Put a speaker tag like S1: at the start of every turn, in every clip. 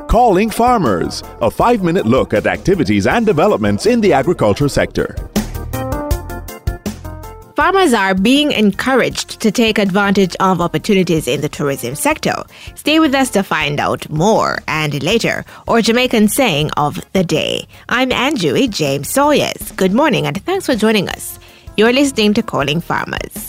S1: Calling Farmers, a 5-minute look at activities and developments in the agriculture sector.
S2: Farmers are being encouraged to take advantage of opportunities in the tourism sector. Stay with us to find out more. And later, our Jamaican saying of the day. I'm Anjui James Sawyers. Good morning and thanks for joining us. You're listening to Calling Farmers.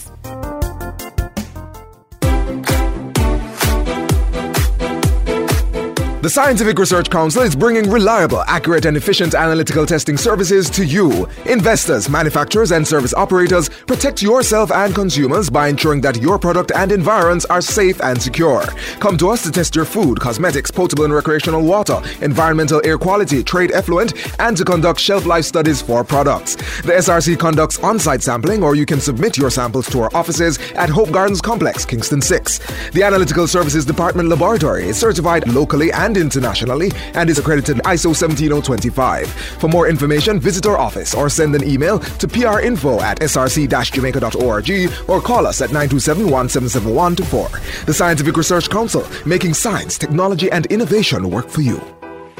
S3: The Scientific Research Council is bringing reliable, accurate and efficient analytical testing services to you. Investors, manufacturers and service operators, protect yourself and consumers by ensuring that your product and environs are safe and secure. Come to us to test your food, cosmetics, potable and recreational water, environmental air quality, trade effluent, and to conduct shelf life studies for products. The SRC conducts on-site sampling, or you can submit your samples to our offices at Hope Gardens Complex, Kingston 6. The Analytical Services Department Laboratory is certified locally and internationally and is accredited ISO 17025. For more information, visit our office or send an email to prinfo@src-jamaica.org or call us at 927-177124. The Scientific Research Council, making science, technology and innovation work for you.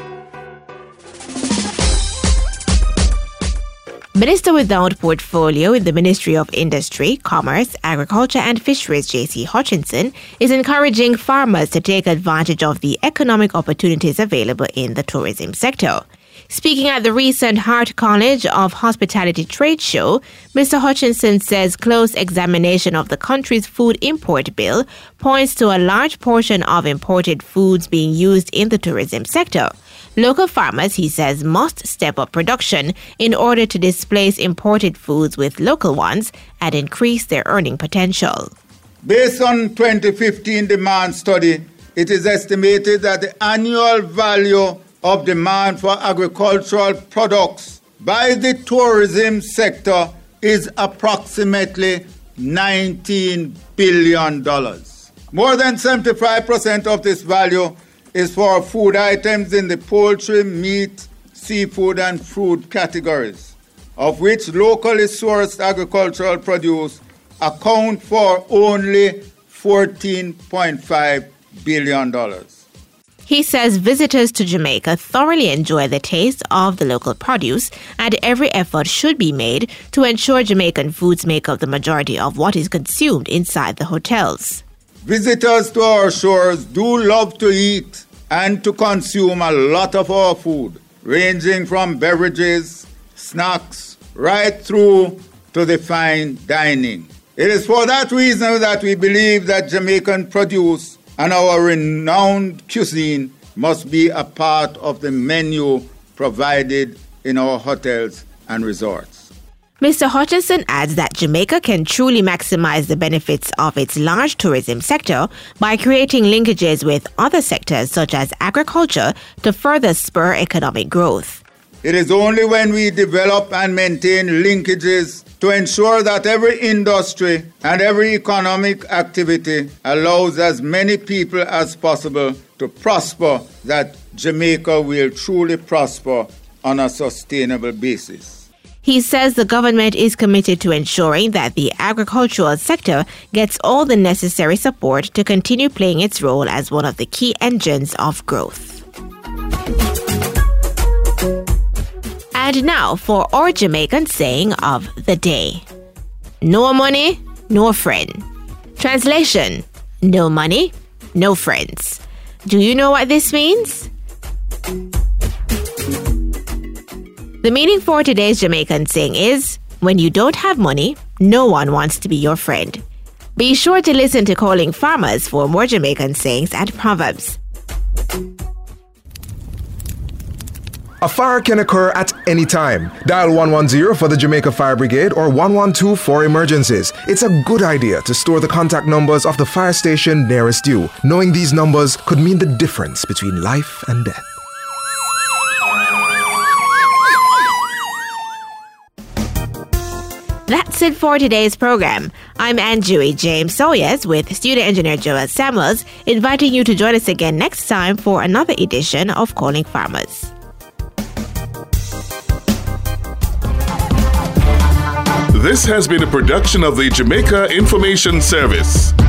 S2: Minister without portfolio in the Ministry of Industry, Commerce, Agriculture and Fisheries, J.C. Hutchinson, is encouraging farmers to take advantage of the economic opportunities available in the tourism sector. Speaking at the recent Hart College of Hospitality trade show, Mr. Hutchinson says close examination of the country's food import bill points to a large portion of imported foods being used in the tourism sector. Local farmers, he says, must step up production in order to displace imported foods with local ones and increase their earning potential.
S4: Based on 2015 demand study, it is estimated that the annual value of demand for agricultural products by the tourism sector is approximately $19 billion. More than 75% of this value is for food items in the poultry, meat, seafood and fruit categories, of which locally sourced agricultural produce account for only $14.5 billion.
S2: He says visitors to Jamaica thoroughly enjoy the taste of the local produce, and every effort should be made to ensure Jamaican foods make up the majority of what is consumed inside the hotels.
S4: Visitors to our shores do love to eat and to consume a lot of our food, ranging from beverages, snacks, right through to the fine dining. It is for that reason that we believe that Jamaican produce and our renowned cuisine must be a part of the menu provided in our hotels and resorts.
S2: Mr. Hutchinson adds that Jamaica can truly maximize the benefits of its large tourism sector by creating linkages with other sectors such as agriculture to further spur economic growth.
S4: It is only when we develop and maintain linkages to ensure that every industry and every economic activity allows as many people as possible to prosper that Jamaica will truly prosper on a sustainable basis.
S2: He says the government is committed to ensuring that the agricultural sector gets all the necessary support to continue playing its role as one of the key engines of growth. And now for our Jamaican saying of the day. No money, no friend. Translation: no money, no friends. Do you know what this means? The meaning for today's Jamaican saying is, when you don't have money, no one wants to be your friend. Be sure to listen to Calling Farmers for more Jamaican sayings and proverbs.
S3: A fire can occur at any time. Dial 110 for the Jamaica Fire Brigade or 112 for emergencies. It's a good idea to store the contact numbers of the fire station nearest you. Knowing these numbers could mean the difference between life and death.
S2: That's it for today's program. I'm Anjui James Sawyers with studio engineer Joel Samuels, inviting you to join us again next time for another edition of Calling Farmers.
S5: This has been a production of the Jamaica Information Service.